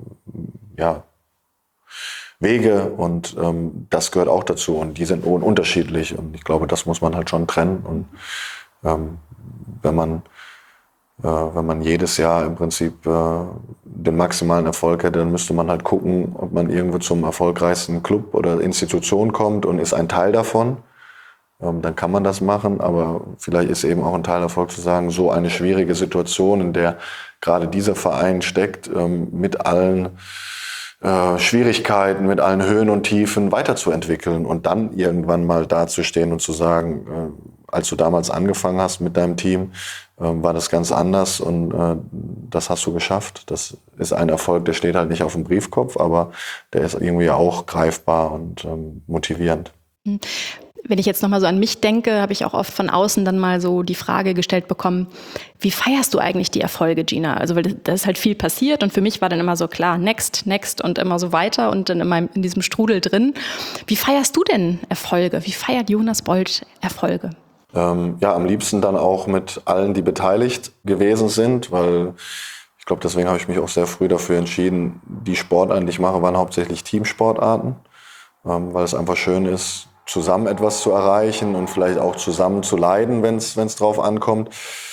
Wege und das gehört auch dazu und die sind unterschiedlich und ich glaube, das muss man halt schon trennen und wenn man jedes Jahr im Prinzip den maximalen Erfolg hätte, dann müsste man halt gucken, ob man irgendwo zum erfolgreichsten Club oder Institution kommt und ist ein Teil davon. Dann kann man das machen, aber vielleicht ist eben auch ein Teilerfolg zu sagen, so eine schwierige Situation, in der gerade dieser Verein steckt, mit allen Schwierigkeiten, mit allen Höhen und Tiefen weiterzuentwickeln und dann irgendwann mal dazustehen und zu sagen, als du damals angefangen hast mit deinem Team, war das ganz anders und das hast du geschafft. Das ist ein Erfolg, der steht halt nicht auf dem Briefkopf, aber der ist irgendwie auch greifbar und motivierend. Wenn ich jetzt nochmal so an mich denke, habe ich auch oft von außen dann mal so die Frage gestellt bekommen, wie feierst du eigentlich die Erfolge, Gina? Also weil da ist halt viel passiert und für mich war dann immer so klar, next und immer so weiter und dann immer in diesem Strudel drin. Wie feierst du denn Erfolge? Wie feiert Jonas Bold Erfolge? Am liebsten dann auch mit allen, die beteiligt gewesen sind, weil ich glaube, deswegen habe ich mich auch sehr früh dafür entschieden, die Sportarten, die ich mache, waren hauptsächlich Teamsportarten, weil es einfach schön ist, zusammen etwas zu erreichen und vielleicht auch zusammen zu leiden, wenn es drauf ankommt.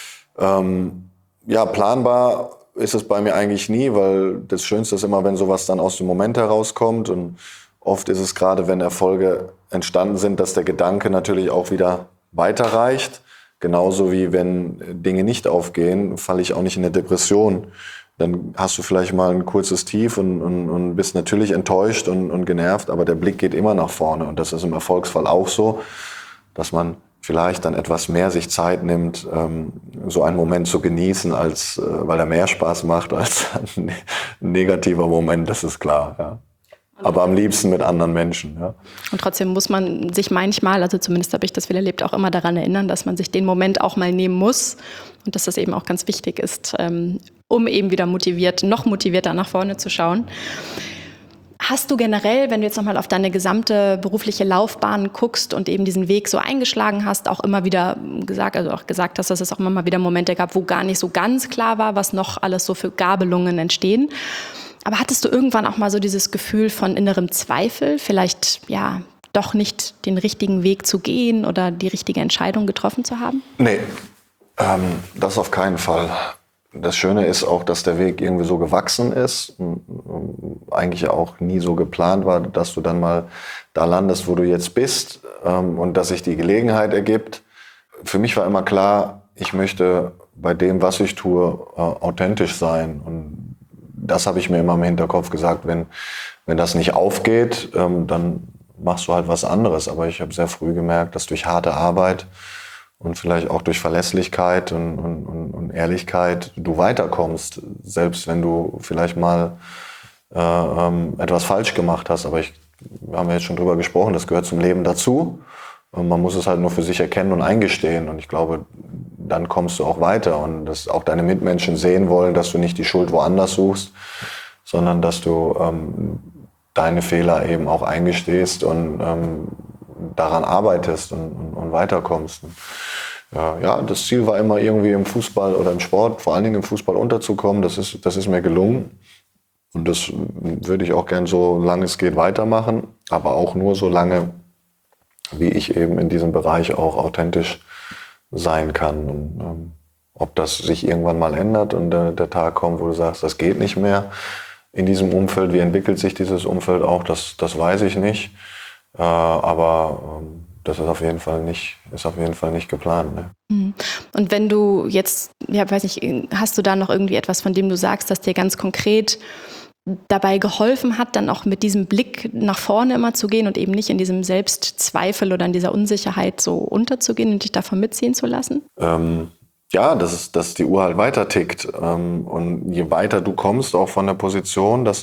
Planbar ist es bei mir eigentlich nie, weil das Schönste ist immer, wenn sowas dann aus dem Moment herauskommt. Und oft ist es gerade, wenn Erfolge entstanden sind, dass der Gedanke natürlich auch wieder weiterreicht. Genauso wie wenn Dinge nicht aufgehen, falle ich auch nicht in eine Depression. Dann hast du vielleicht mal ein kurzes Tief und bist natürlich enttäuscht und genervt, aber der Blick geht immer nach vorne. Und das ist im Erfolgsfall auch so, dass man vielleicht dann etwas mehr sich Zeit nimmt, so einen Moment zu genießen, weil er mehr Spaß macht als ein negativer Moment, das ist klar. Ja. aber am liebsten mit anderen Menschen. Ja. Und trotzdem muss man sich manchmal, also zumindest habe ich das viel erlebt, auch immer daran erinnern, dass man sich den Moment auch mal nehmen muss und dass das eben auch ganz wichtig ist, um eben wieder noch motivierter nach vorne zu schauen. Hast du generell, wenn du jetzt nochmal auf deine gesamte berufliche Laufbahn guckst und eben diesen Weg so eingeschlagen hast, auch immer wieder gesagt hast, dass es auch immer mal wieder Momente gab, wo gar nicht so ganz klar war, was noch alles so für Gabelungen entstehen. Aber hattest du irgendwann auch mal so dieses Gefühl von innerem Zweifel, vielleicht ja doch nicht den richtigen Weg zu gehen oder die richtige Entscheidung getroffen zu haben? Nee, das auf keinen Fall. Das Schöne ist auch, dass der Weg irgendwie so gewachsen ist, eigentlich auch nie so geplant war, dass du dann mal da landest, wo du jetzt bist, und dass sich die Gelegenheit ergibt. Für mich war immer klar, ich möchte bei dem, was ich tue, authentisch sein. Und das habe ich mir immer im Hinterkopf gesagt, wenn das nicht aufgeht, dann machst du halt was anderes. Aber ich habe sehr früh gemerkt, dass durch harte Arbeit und vielleicht auch durch Verlässlichkeit und Ehrlichkeit du weiterkommst, selbst wenn du vielleicht mal etwas falsch gemacht hast. Aber wir haben ja jetzt schon drüber gesprochen, das gehört zum Leben dazu. Und man muss es halt nur für sich erkennen und eingestehen. Und ich glaube, dann kommst du auch weiter. Und dass auch deine Mitmenschen sehen wollen, dass du nicht die Schuld woanders suchst, sondern dass du deine Fehler eben auch eingestehst und daran arbeitest und weiterkommst. Ja, das Ziel war immer irgendwie im Fußball oder im Sport, vor allen Dingen im Fußball unterzukommen. Das ist mir gelungen. Und das würde ich auch gern so lange es geht weitermachen, aber auch nur so lange, wie ich eben in diesem Bereich auch authentisch sein kann. Und ob das sich irgendwann mal ändert und der Tag kommt, wo du sagst, das geht nicht mehr in diesem Umfeld, wie entwickelt sich dieses Umfeld auch, das weiß ich nicht. Aber das ist auf jeden Fall nicht geplant. Ne? Und wenn du jetzt, weiß nicht, hast du da noch irgendwie etwas, von dem du sagst, dass dir ganz konkret dabei geholfen hat, dann auch mit diesem Blick nach vorne immer zu gehen und eben nicht in diesem Selbstzweifel oder in dieser Unsicherheit so unterzugehen und dich davon mitziehen zu lassen? Ja, dass die Uhr halt weiter tickt. Und je weiter du kommst, auch von der Position, dass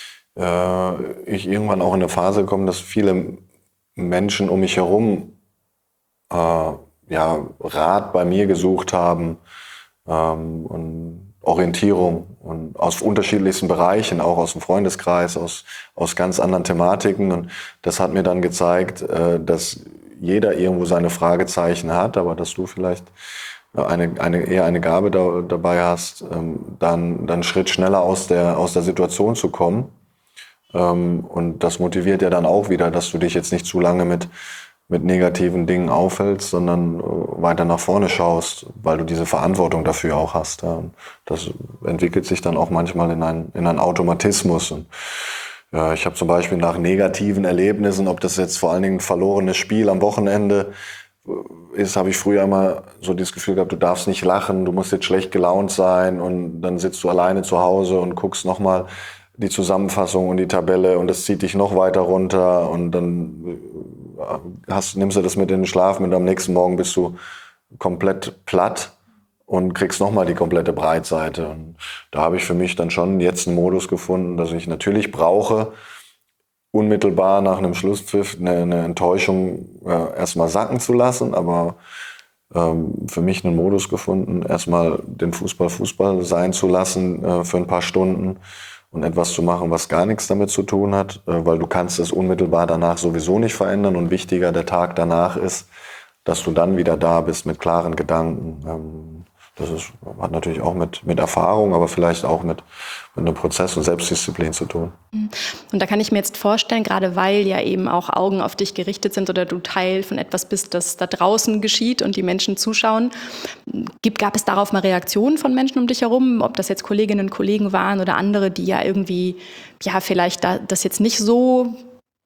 ich irgendwann auch in eine Phase komme, dass viele Menschen um mich herum Rat bei mir gesucht haben und Orientierung und aus unterschiedlichsten Bereichen, auch aus dem Freundeskreis, aus ganz anderen Thematiken. Und das hat mir dann gezeigt, dass jeder irgendwo seine Fragezeichen hat, aber dass du vielleicht eher eine Gabe dabei hast, dann einen Schritt schneller aus der Situation zu kommen. Und das motiviert ja dann auch wieder, dass du dich jetzt nicht zu lange mit negativen Dingen aufhältst, sondern weiter nach vorne schaust, weil du diese Verantwortung dafür auch hast. Ja. Und das entwickelt sich dann auch manchmal in einen Automatismus. Und ich habe zum Beispiel nach negativen Erlebnissen, ob das jetzt vor allen Dingen ein verlorenes Spiel am Wochenende ist, habe ich früher immer so das Gefühl gehabt, du darfst nicht lachen, du musst jetzt schlecht gelaunt sein, und dann sitzt du alleine zu Hause und guckst nochmal die Zusammenfassung und die Tabelle und das zieht dich noch weiter runter, und dann nimmst du das mit in den Schlaf, und am nächsten Morgen bist du komplett platt und kriegst nochmal die komplette Breitseite. Und da habe ich für mich dann schon jetzt einen Modus gefunden, dass ich natürlich brauche, unmittelbar nach einem Schlusspfiff eine Enttäuschung erstmal sacken zu lassen, aber für mich einen Modus gefunden, erstmal den Fußball sein zu lassen für ein paar Stunden und etwas zu machen, was gar nichts damit zu tun hat, weil du kannst es unmittelbar danach sowieso nicht verändern, und wichtiger der Tag danach ist, dass du dann wieder da bist mit klaren Gedanken. Das hat natürlich auch mit Erfahrung, aber vielleicht auch mit einem Prozess und Selbstdisziplin zu tun. Und da kann ich mir jetzt vorstellen, gerade weil ja eben auch Augen auf dich gerichtet sind oder du Teil von etwas bist, das da draußen geschieht und die Menschen zuschauen, gab es darauf mal Reaktionen von Menschen um dich herum, ob das jetzt Kolleginnen und Kollegen waren oder andere, die ja irgendwie, vielleicht das jetzt nicht so,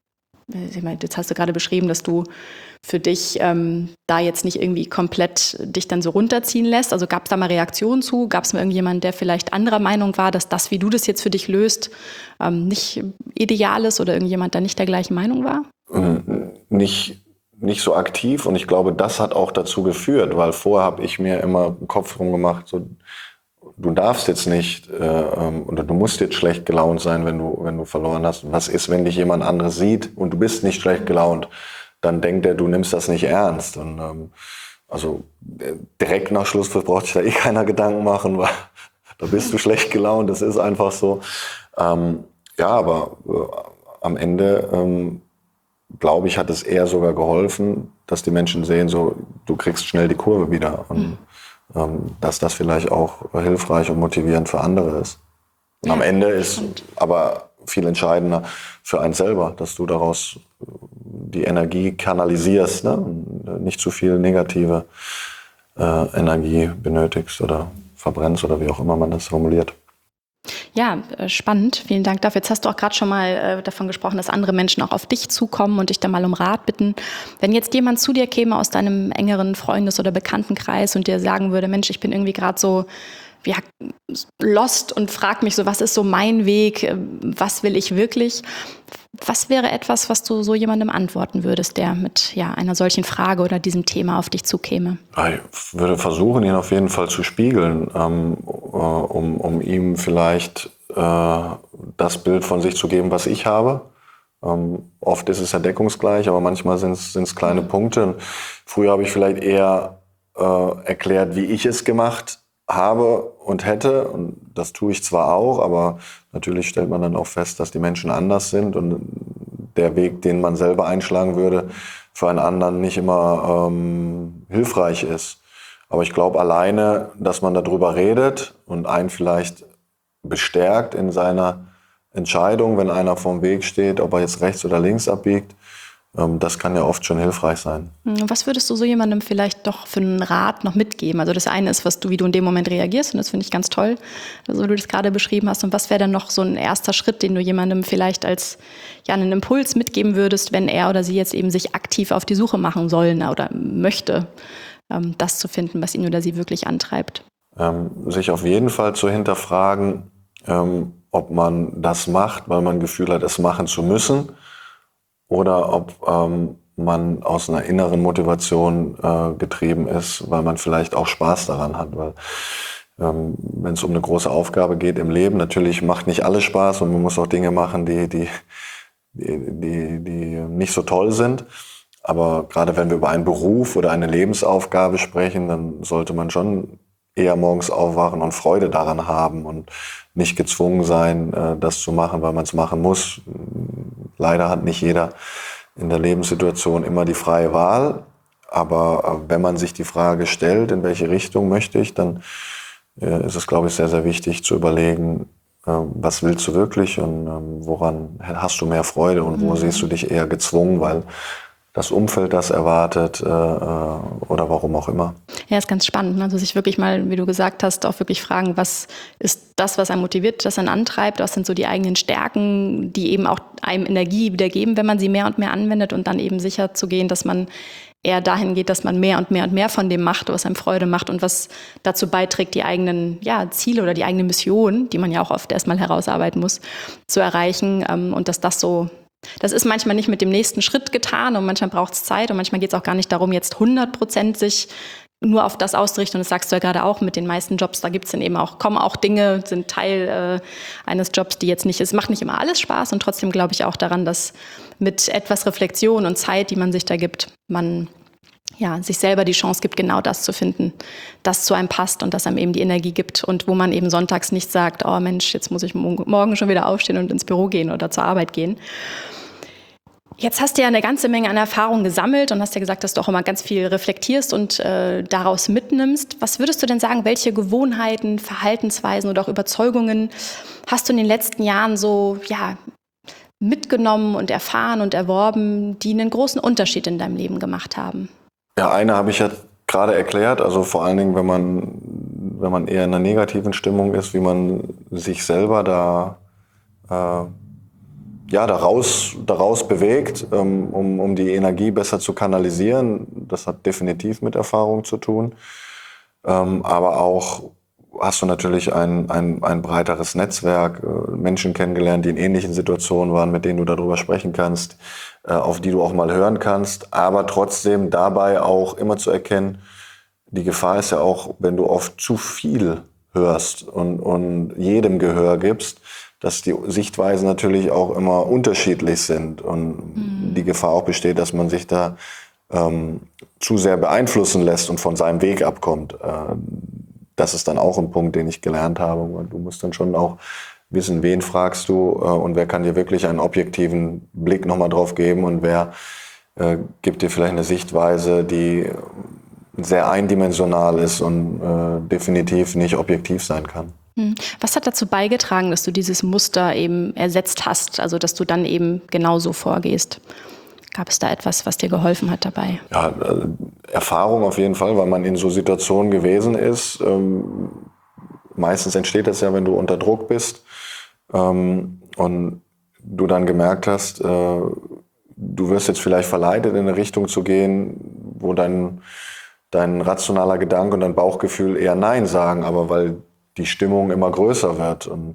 jetzt hast du gerade beschrieben, dass du für dich da jetzt nicht irgendwie komplett dich dann so runterziehen lässt. Also gab es da mal Reaktionen zu? Gab es mal irgendjemanden, der vielleicht anderer Meinung war, dass das, wie du das jetzt für dich löst, nicht ideal ist, oder irgendjemand, der nicht der gleichen Meinung war? Nicht so aktiv, und ich glaube, das hat auch dazu geführt, weil vorher habe ich mir immer einen Kopf drum gemacht, so, du darfst jetzt nicht oder du musst jetzt schlecht gelaunt sein, wenn du verloren hast. Was ist, wenn dich jemand anderes sieht und du bist nicht schlecht gelaunt? Dann denkt er, du nimmst das nicht ernst. Und also direkt nach Schlusspfiff braucht sich da keiner Gedanken machen, weil da bist du schlecht gelaunt. Das ist einfach so. Aber am Ende glaube ich, hat es eher sogar geholfen, dass die Menschen sehen, so du kriegst schnell die Kurve wieder. Und dass das vielleicht auch hilfreich und motivierend für andere ist. Und am Ende ist aber viel entscheidender für einen selber, dass du daraus die Energie kanalisierst, ne? Und nicht zu viel negative Energie benötigst oder verbrennst oder wie auch immer man das formuliert. Ja, spannend. Vielen Dank dafür. Jetzt hast du auch gerade schon mal davon gesprochen, dass andere Menschen auch auf dich zukommen und dich da mal um Rat bitten. Wenn jetzt jemand zu dir käme aus deinem engeren Freundes- oder Bekanntenkreis und dir sagen würde, Mensch, ich bin irgendwie gerade so lost und frag mich so, was ist so mein Weg, was will ich wirklich? Was wäre etwas, was du so jemandem antworten würdest, der mit einer solchen Frage oder diesem Thema auf dich zukäme? Ich würde versuchen, ihn auf jeden Fall zu spiegeln, um ihm vielleicht das Bild von sich zu geben, was ich habe. Oft ist es ja deckungsgleich, aber manchmal sind es kleine Punkte. Und früher habe ich vielleicht eher erklärt, wie ich es gemacht habe und hätte. Und das tue ich zwar auch, aber natürlich stellt man dann auch fest, dass die Menschen anders sind und der Weg, den man selber einschlagen würde, für einen anderen nicht immer hilfreich ist. Aber ich glaube alleine, dass man darüber redet und einen vielleicht bestärkt in seiner Entscheidung, wenn einer vorm Weg steht, ob er jetzt rechts oder links abbiegt, das kann ja oft schon hilfreich sein. Was würdest du so jemandem vielleicht doch für einen Rat noch mitgeben? Also das eine ist, wie du in dem Moment reagierst, und das finde ich ganz toll, so wie du das gerade beschrieben hast. Und was wäre dann noch so ein erster Schritt, den du jemandem vielleicht als einen Impuls mitgeben würdest, wenn er oder sie jetzt eben sich aktiv auf die Suche machen sollen oder möchte, das zu finden, was ihn oder sie wirklich antreibt? Sich auf jeden Fall zu hinterfragen, ob man das macht, weil man das Gefühl hat, es machen zu müssen, oder ob man aus einer inneren Motivation getrieben ist, weil man vielleicht auch Spaß daran hat. Weil wenn es um eine große Aufgabe geht im Leben, natürlich macht nicht alles Spaß und man muss auch Dinge machen, die nicht so toll sind. Aber gerade wenn wir über einen Beruf oder eine Lebensaufgabe sprechen, dann sollte man schon eher morgens aufwachen und Freude daran haben und nicht gezwungen sein, das zu machen, weil man es machen muss. Leider hat nicht jeder in der Lebenssituation immer die freie Wahl. Aber wenn man sich die Frage stellt, in welche Richtung möchte ich, dann ist es, glaube ich, sehr, sehr wichtig zu überlegen, was willst du wirklich und woran hast du mehr Freude und wo siehst du dich eher gezwungen, weil das Umfeld das erwartet oder warum auch immer. Ja, ist ganz spannend. Also sich wirklich mal, wie du gesagt hast, auch wirklich fragen, was ist das, was einen motiviert, das einen antreibt, was sind so die eigenen Stärken, die eben auch einem Energie wiedergeben, wenn man sie mehr und mehr anwendet und dann eben sicher zu gehen, dass man eher dahin geht, dass man mehr und mehr und mehr von dem macht, was einem Freude macht und was dazu beiträgt, die eigenen Ziele oder die eigene Mission, die man ja auch oft erstmal herausarbeiten muss, zu erreichen und dass das ist manchmal nicht mit dem nächsten Schritt getan und manchmal braucht es Zeit und manchmal geht es auch gar nicht darum, jetzt 100% sich nur auf das auszurichten. Und das sagst du ja gerade auch mit den meisten Jobs, da gibt es dann eben kommen auch Dinge, sind Teil eines Jobs, die jetzt nicht, es macht nicht immer alles Spaß und trotzdem glaube ich auch daran, dass mit etwas Reflexion und Zeit, die man sich da gibt, man sich selber die Chance gibt, genau das zu finden, das zu einem passt und das einem eben die Energie gibt und wo man eben sonntags nicht sagt, oh Mensch, jetzt muss ich morgen schon wieder aufstehen und ins Büro gehen oder zur Arbeit gehen. Jetzt hast du ja eine ganze Menge an Erfahrung gesammelt und hast ja gesagt, dass du auch immer ganz viel reflektierst und daraus mitnimmst. Was würdest du denn sagen, welche Gewohnheiten, Verhaltensweisen oder auch Überzeugungen hast du in den letzten Jahren so mitgenommen und erfahren und erworben, die einen großen Unterschied in deinem Leben gemacht haben? Ja, eine habe ich ja gerade erklärt, also vor allen Dingen, wenn man eher in einer negativen Stimmung ist, wie man sich selber daraus bewegt, um die Energie besser zu kanalisieren. Das hat definitiv mit Erfahrung zu tun. Aber auch hast du natürlich ein breiteres Netzwerk, Menschen kennengelernt, die in ähnlichen Situationen waren, mit denen du darüber sprechen kannst, auf die du auch mal hören kannst, aber trotzdem dabei auch immer zu erkennen, die Gefahr ist ja auch, wenn du auf zu viel hörst und jedem Gehör gibst, dass die Sichtweisen natürlich auch immer unterschiedlich sind und die Gefahr auch besteht, dass man sich da zu sehr beeinflussen lässt und von seinem Weg abkommt. Das ist dann auch ein Punkt, den ich gelernt habe. Du musst dann schon auch wissen, wen fragst du und wer kann dir wirklich einen objektiven Blick nochmal drauf geben und wer gibt dir vielleicht eine Sichtweise, die sehr eindimensional ist und definitiv nicht objektiv sein kann. Was hat dazu beigetragen, dass du dieses Muster eben ersetzt hast, also dass du dann eben genauso vorgehst? Gab es da etwas, was dir geholfen hat dabei? Ja, Erfahrung auf jeden Fall, weil man in so Situationen gewesen ist. Meistens entsteht das ja, wenn du unter Druck bist und du dann gemerkt hast, du wirst jetzt vielleicht verleitet, in eine Richtung zu gehen, wo dein rationaler Gedanke und dein Bauchgefühl eher Nein sagen, aber weil die Stimmung immer größer wird. Und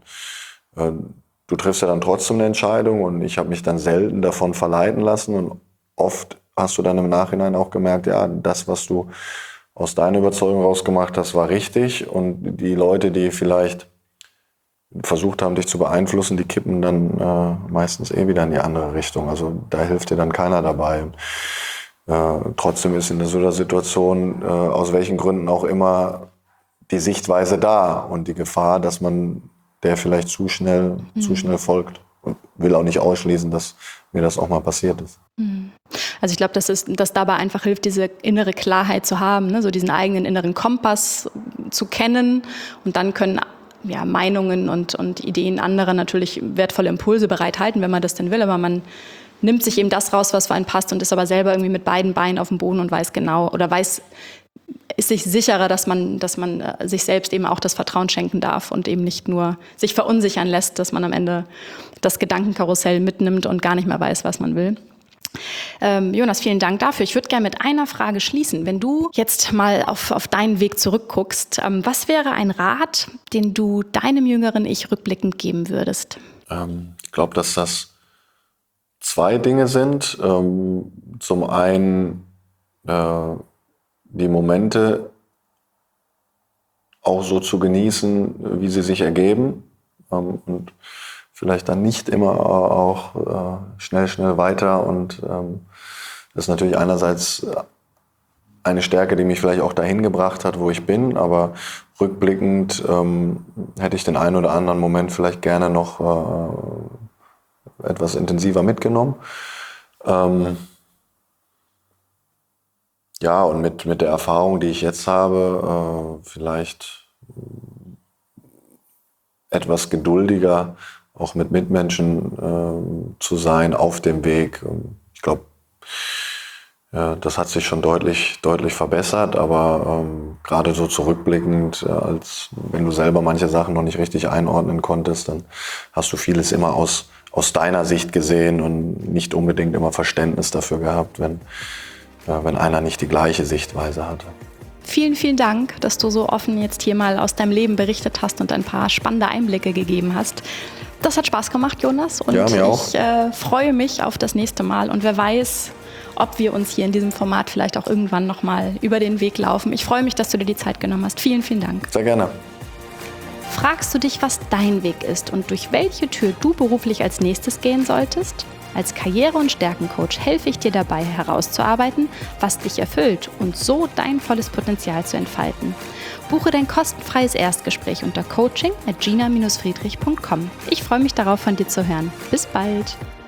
du triffst ja dann trotzdem eine Entscheidung und ich habe mich dann selten davon verleiten lassen und oft hast du dann im Nachhinein auch gemerkt, ja, das, was du aus deiner Überzeugung rausgemacht hast, war richtig und die Leute, die vielleicht versucht haben, dich zu beeinflussen, die kippen dann meistens wieder in die andere Richtung. Also da hilft dir dann keiner dabei. Trotzdem ist in so einer Situation, aus welchen Gründen auch immer, die Sichtweise da und die Gefahr, dass man der vielleicht zu schnell folgt und will auch nicht ausschließen, dass mir das auch mal passiert ist. Also ich glaube, dass dabei einfach hilft, diese innere Klarheit zu haben, ne? So diesen eigenen inneren Kompass zu kennen und dann können Meinungen und Ideen anderer natürlich wertvolle Impulse bereithalten, wenn man das denn will, aber man nimmt sich eben das raus, was für einen passt und ist aber selber irgendwie mit beiden Beinen auf dem Boden und weiß genau oder ist sich sicherer, dass man sich selbst eben auch das Vertrauen schenken darf und eben nicht nur sich verunsichern lässt, dass man am Ende das Gedankenkarussell mitnimmt und gar nicht mehr weiß, was man will. Jonas, vielen Dank dafür. Ich würde gerne mit einer Frage schließen. Wenn du jetzt mal auf deinen Weg zurückguckst, was wäre ein Rat, den du deinem jüngeren Ich rückblickend geben würdest? Ich glaube, dass das zwei Dinge sind. Zum einen die Momente auch so zu genießen, wie sie sich ergeben und vielleicht dann nicht immer auch schnell weiter und das ist natürlich einerseits eine Stärke, die mich vielleicht auch dahin gebracht hat, wo ich bin, aber rückblickend hätte ich den einen oder anderen Moment vielleicht gerne noch etwas intensiver mitgenommen. Ja, und mit der Erfahrung, die ich jetzt habe, vielleicht etwas geduldiger auch mit Mitmenschen zu sein auf dem Weg. Ich glaube, das hat sich schon deutlich verbessert, aber gerade so zurückblickend, als wenn du selber manche Sachen noch nicht richtig einordnen konntest, dann hast du vieles immer aus deiner Sicht gesehen und nicht unbedingt immer Verständnis dafür gehabt, wenn einer nicht die gleiche Sichtweise hatte. Vielen, vielen Dank, dass du so offen jetzt hier mal aus deinem Leben berichtet hast und ein paar spannende Einblicke gegeben hast. Das hat Spaß gemacht, Jonas. Und ja, mir auch. Ich freue mich auf das nächste Mal. Und wer weiß, ob wir uns hier in diesem Format vielleicht auch irgendwann nochmal über den Weg laufen. Ich freue mich, dass du dir die Zeit genommen hast. Vielen, vielen Dank. Sehr gerne. Fragst du dich, was dein Weg ist und durch welche Tür du beruflich als nächstes gehen solltest? Als Karriere- und Stärkencoach helfe ich dir dabei, herauszuarbeiten, was dich erfüllt und so dein volles Potenzial zu entfalten. Buche dein kostenfreies Erstgespräch unter coaching@gina-friedrich.com. Ich freue mich darauf, von dir zu hören. Bis bald!